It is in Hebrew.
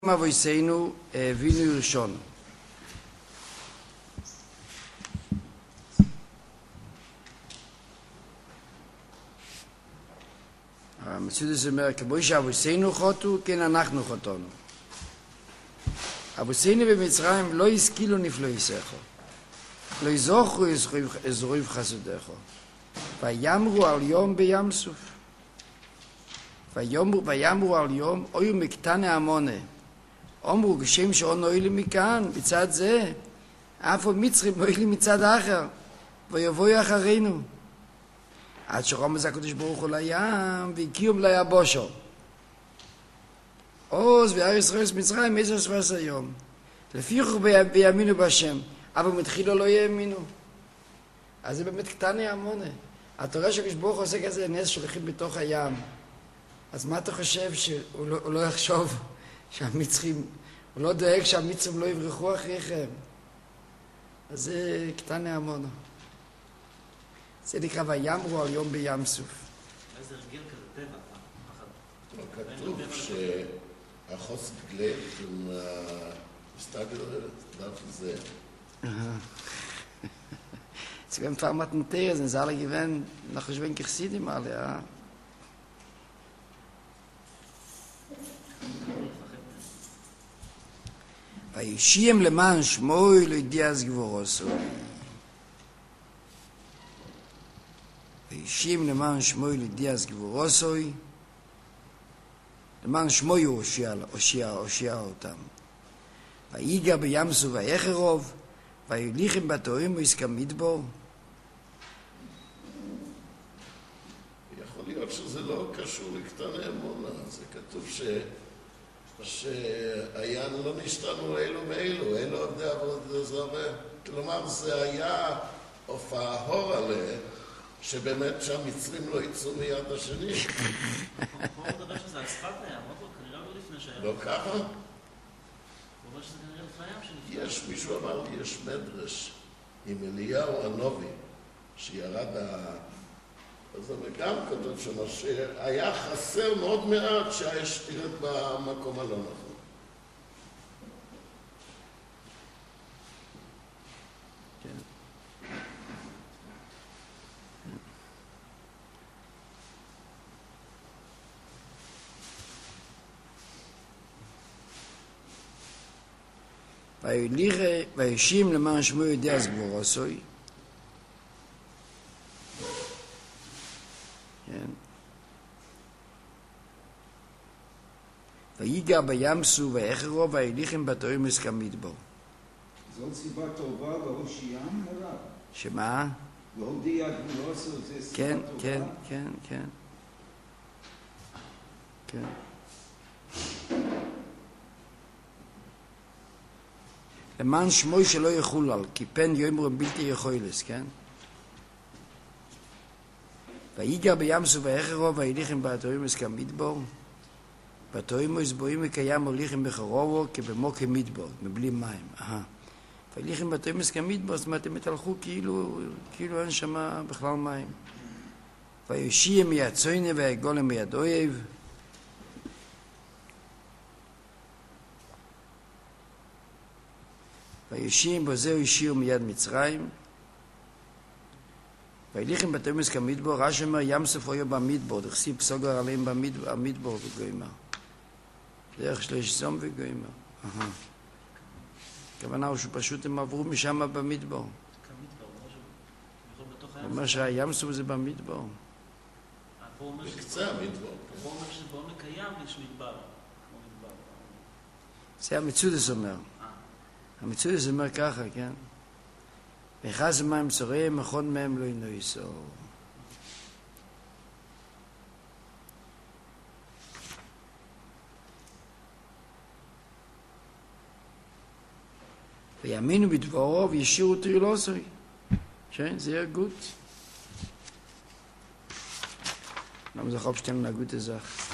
אבויסנו אבינו ראשון. המציאות אומר, כמו שאבויסנו חוטאו, כן אנחנו חוטאנו. אבויסנו במצרים לא השכילו נפלאותיך, לא יזכרו אזוריו חסדיך, ויאמרו על יום בים סוף. ויאמרו על יום, אוי מקטני עמונה. אמרו, כשם שאון אוהלי מכאן, מצד זה, אף מצרים אוהלי מצד אחר, ויבואו אחרינו. עד שרומז הקדוש ברוך הוא לים, והקיום ליבושו. עוז וירא ישראל מצרים 17 יום. לפיכך ויאמינו בהשם, אבל מתחילו לא יאמינו. אז זה באמת קטני עמונה. אתה רואה שהקדוש ברוך הוא עושה כזה נס שהולכים בתוך הים. אז מה אתה חושב שהוא לא יחשוב שהמצרים, הוא לא דואג שהמצרים לא יברחו אחריכם? אז זה קטני עמונה. זה נקרא ויאמרו על יום בים סוף. איזה רגיל כזה טבע. כתוב שהחוסק גלב מסתגל דווקא זה. זה גם פעם מתנתר, זה נזר לגוון, אנחנו חושבים כחסידים עליה. וישיהם למען שמוי לא ידיע אז גבורוסו. וישיהם למען שמוי לא ידיע אז גבורוסו. למען שמוי הוא הושיע אותם. ויגע בים סוף ויחרוב, ויוליכם בתורים ויסכם מדבור. יכול להיות שזה לא קשור לקטני עמונה, זה כתוב שהעיין לא נשתנו אלו מאלו, אלו עבדי עבודה זרה. כלומר, זה היה הופעה הור עליה, שבאמת שהמצרים לא יצאו מיד השני. פה הוא מדבר שזה על שפת הים, כנראה לא לפני שהים. לא ככה? הוא אומר שזה כנראה לפני הים שנפלא. יש, מישהו אמר לי, יש מדרש עם אליהו הנובי, שירד אז זה גם כתוב שמה שהיה חסר מאוד מעט שהאש תרד במקום הלא נכון. וישים למען שמו יודע אז גבורוסוי. ויגע בים סוף ויחרוב ויוליכם בתורים ויסכם מדבור. זאת סיבה טובה והושיעם הרב. שמה? והודיע גבורוסו זה סיבה כן, טובה. כן, כן, כן. כן. למען שמוי שלא יחול על, כי פן יאמרו בלתי יכולס, כן? ויגע בים סוף ויחרוב ויוליכם בתורים ויסכם מדבור. בתורים הסבועים וקיים הוליכם בחרובו כבמוקם מדבור, מבלי מים. והוליכם בתורים ויסכם מדבור, זאת אומרת, הם התהלכו כאילו אין שם בכלל מים. ויושיע מיד צוינה ויגולם מיד אויב. ויושיע בזה יושיעו מיד מצרים. והוליכם בתורים ויסכם מדבור, רש"י אומר ים סוף היה במדבור, דכסיב סוגר עליהם במדבור וגוימה. דרך שליש זום וגוימה. הכוונה הוא שפשוט הם עברו משם במדבר. הוא אומר שהים סוף זה במדבר. בקצה המדבר. הוא אומר שבעומק הים יש מדבר. זה המצודס אומר. המצודס אומר ככה, כן? ויחז מים צוריהם, מכון מהם לא ינועסו. ויאמינו בדברו וישירו תרילוסוי. כן, זה יהיה גוט. למה זה חוב שתיים להגות הזך?